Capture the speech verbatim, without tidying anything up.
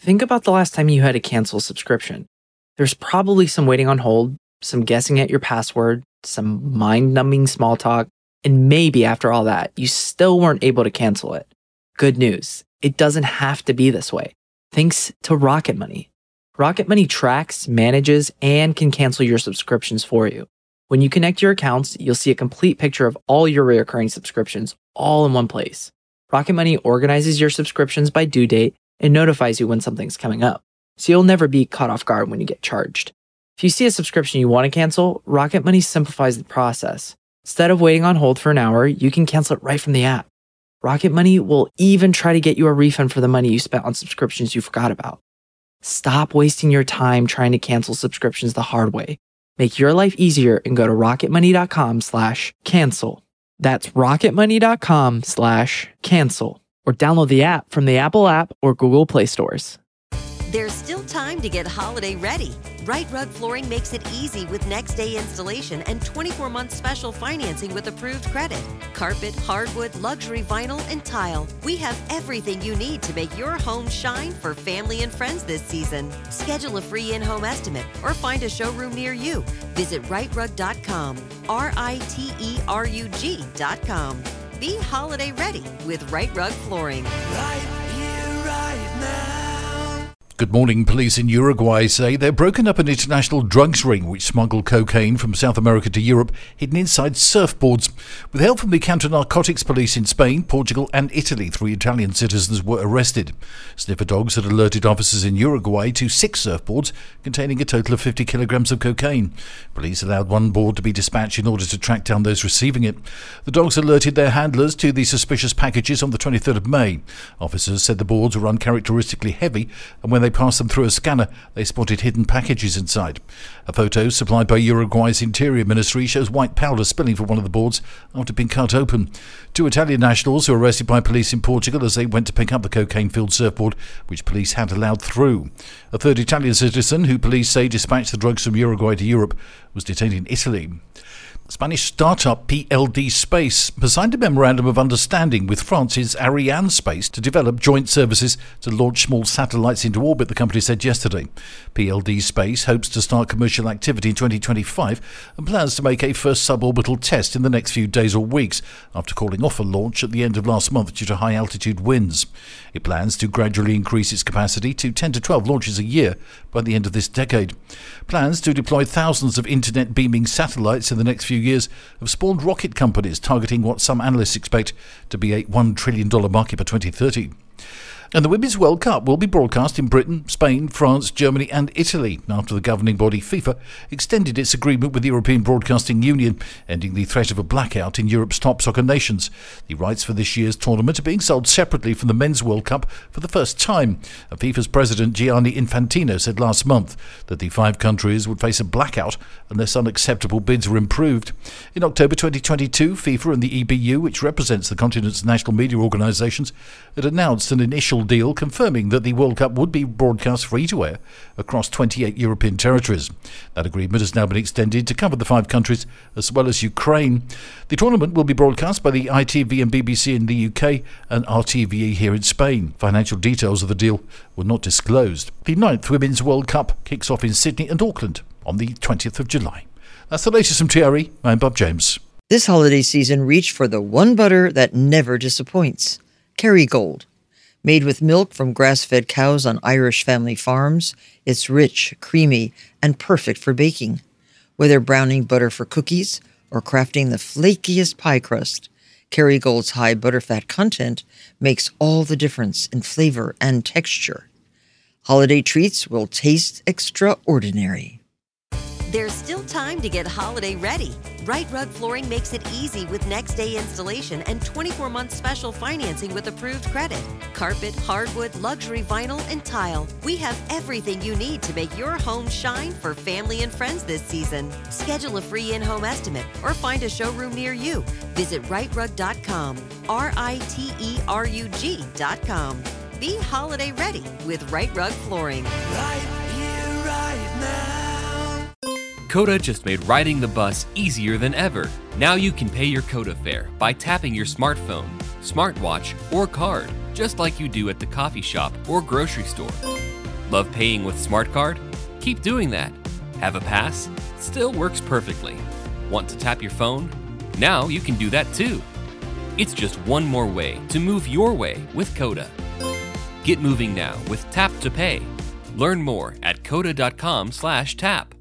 think about the last time you had to cancel a subscription. There's probably some waiting on hold, some guessing at your password, some mind-numbing small talk, and maybe after all that, you still weren't able to cancel it. Good news, it doesn't have to be this way. Thanks to Rocket Money. Rocket Money tracks, manages, and can cancel your subscriptions for you. When you connect your accounts, you'll see a complete picture of all your recurring subscriptions all in one place. Rocket Money organizes your subscriptions by due date and notifies you when something's coming up, so you'll never be caught off guard when you get charged. If you see a subscription you want to cancel, Rocket Money simplifies the process. Instead of waiting on hold for an hour, you can cancel it right from the app. Rocket Money will even try to get you a refund for the money you spent on subscriptions you forgot about. Stop wasting your time trying to cancel subscriptions the hard way. Make your life easier and go to rocketmoney.com slash cancel. That's rocketmoney.com slash cancel. Or download the app from the Apple app or Google Play stores. There's still time to get holiday ready. Right Rug Flooring makes it easy with next day installation and twenty-four month special financing with approved credit. Carpet, hardwood, luxury vinyl, and tile. We have everything you need to make your home shine for family and friends this season. Schedule a free in-home estimate or find a showroom near you. Visit right rug dot com, R I T E R U G dot com. Be holiday ready with Right Rug Flooring. Right here, right now. Good morning. Police in Uruguay say they've broken up an international drugs ring which smuggled cocaine from South America to Europe hidden inside surfboards. With help from the counter-narcotics police in Spain, Portugal and Italy, three Italian citizens were arrested. Sniffer dogs had alerted officers in Uruguay to six surfboards containing a total of fifty kilograms of cocaine. Police allowed one board to be dispatched in order to track down those receiving it. The dogs alerted their handlers to the suspicious packages on the twenty-third of May. Officers said the boards were uncharacteristically heavy, and when they passed them through a scanner, they spotted hidden packages inside. A photo supplied by Uruguay's Interior Ministry shows white powder spilling from one of the boards after being cut open. Two Italian nationals were arrested by police in Portugal as they went to pick up the cocaine-filled surfboard, which police had allowed through. A third Italian citizen, who police say dispatched the drugs from Uruguay to Europe, was detained in Italy. Spanish startup P L D Space has signed a memorandum of understanding with France's Arianespace to develop joint services to launch small satellites into orbit, the company said yesterday. P L D Space hopes to start commercial activity in twenty twenty-five and plans to make a first suborbital test in the next few days or weeks after calling off a launch at the end of last month due to high-altitude winds. It plans to gradually increase its capacity to ten to twelve launches a year by the end of this decade. Plans to deploy thousands of internet-beaming satellites in the next few years have spawned rocket companies targeting what some analysts expect to be a one trillion dollars market by twenty thirty. And the Women's World Cup will be broadcast in Britain, Spain, France, Germany and Italy after the governing body FIFA extended its agreement with the European Broadcasting Union, ending the threat of a blackout in Europe's top soccer nations. The rights for this year's tournament are being sold separately from the Men's World Cup for the first time. And FIFA's president Gianni Infantino said last month that the five countries would face a blackout unless unacceptable bids were improved. In October twenty twenty-two, FIFA and the E B U, which represents the continent's national media organisations, had announced an initial deal confirming that the World Cup would be broadcast free-to-air across twenty-eight European territories. That agreement has now been extended to cover the five countries as well as Ukraine. The tournament will be broadcast by the I T V and B B C in the U K and R T V E here in Spain. Financial details of the deal were not disclosed. The ninth Women's World Cup kicks off in Sydney and Auckland on the twentieth of July. That's the latest from T R E. I'm Bob James. This holiday season, reach for the one butter that never disappoints. Kerrygold. Made with milk from grass-fed cows on Irish family farms, it's rich, creamy, and perfect for baking. Whether browning butter for cookies or crafting the flakiest pie crust, Kerrygold's high butterfat content makes all the difference in flavor and texture. Holiday treats will taste extraordinary. There's still time to get holiday ready. Right Rug Flooring makes it easy with next day installation and twenty-four month special financing with approved credit. Carpet, hardwood, luxury vinyl, and tile. We have everything you need to make your home shine for family and friends this season. Schedule a free in-home estimate or find a showroom near you. Visit right rug dot com, R I T E R U G dot com. Be holiday ready with Right Rug Flooring. Right here, right now. Coda just made riding the bus easier than ever. Now you can pay your Coda fare by tapping your smartphone, smartwatch, or card, just like you do at the coffee shop or grocery store. Love paying with Smart Card? Keep doing that. Have a pass? Still works perfectly. Want to tap your phone? Now you can do that too. It's just one more way to move your way with Coda. Get moving now with Tap to Pay. Learn more at coda dot com slash tap.